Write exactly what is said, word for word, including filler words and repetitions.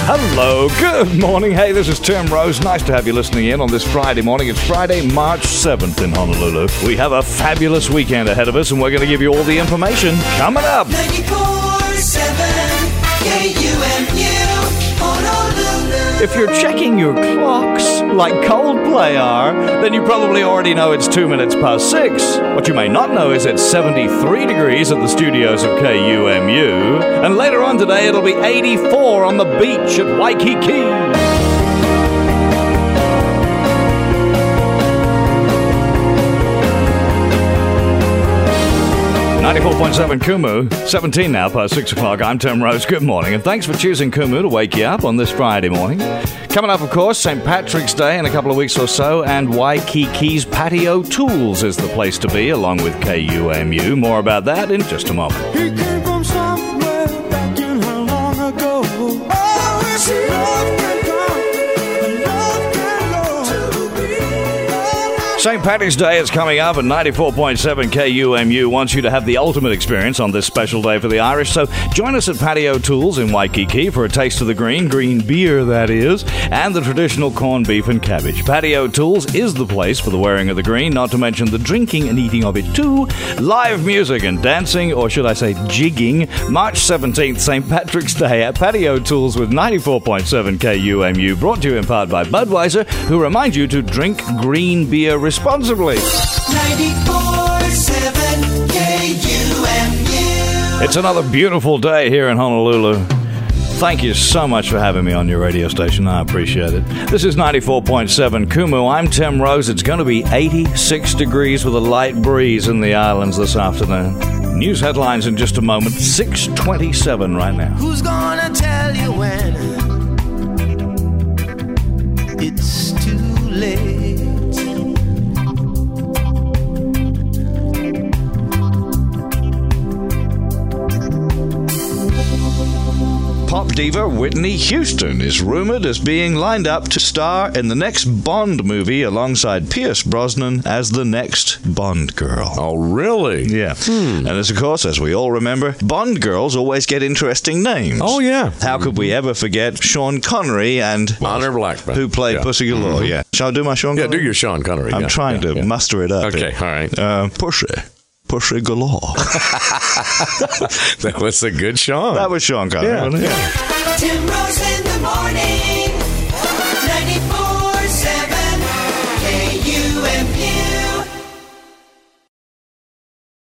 Hello, good morning. Hey, this is Tim Rose. Nice to have you listening in on this Friday morning. It's Friday, March seventh in Honolulu. We have a fabulous weekend ahead of us, and we're going to give you all the information coming up. ninety-four point seven K U M U, Honolulu. If you're checking your clocks like Coldplay are, then you probably already know it's two minutes past six. What you may not know is it's seventy-three degrees at the studios of K U M U. And later on today, it'll be eighty-four on the beach at Waikiki. ninety-four point seven Kumu, seventeen now past six o'clock. I'm Tim Rose. Good morning, and thanks for choosing Kumu to wake you up on this Friday morning. Coming up, of course, Saint Patrick's Day in a couple of weeks or so, and Waikiki's Patio Tools is the place to be, along with K U M U. More about that in just a moment. He came from somewhere back in how long ago. Oh, if love can come, and love can go. Saint Patrick's Day is coming up, and ninety-four point seven K U M U wants you to have the ultimate experience on this special day for the Irish. So join us at Patio Tools in Waikiki for a taste of the green, green beer that is, and the traditional corned beef and cabbage. Patio Tools is the place for the wearing of the green, not to mention the drinking and eating of it too. Live music and dancing, or should I say jigging, March seventeenth, Saint Patrick's Day at Patio Tools with ninety-four point seven K U M U, brought to you in part by Budweiser, who remind you to drink green beer responsibly. ninety-four point seven K U M U. It's another beautiful day here in Honolulu. Thank you so much for having me on your radio station. I appreciate it. This is ninety-four point seven Kumu. I'm Tim Rose. It's going to be eighty-six degrees with a light breeze in the islands this afternoon. News headlines in just a moment. six twenty-seven right now. Who's gonna tell you when it's too late? Pop diva Whitney Houston is rumored as being lined up to star in the next Bond movie alongside Pierce Brosnan as the next Bond girl. Oh, really? Yeah. And as of course, as we all remember, Bond girls always get interesting names. Oh, yeah. How could we ever forget Sean Connery and Honor Blackman. who played Yeah. Pussy Galore? Yeah. Shall I do my Sean Yeah, Connery? do your Sean Connery. I'm yeah, trying yeah, to yeah. muster it up. Okay, here. all right. Uh, Pussy. Pussy Galore. That was a good Sean. That was Sean Connery, Yeah. wasn't it? Tim Rose in the morning.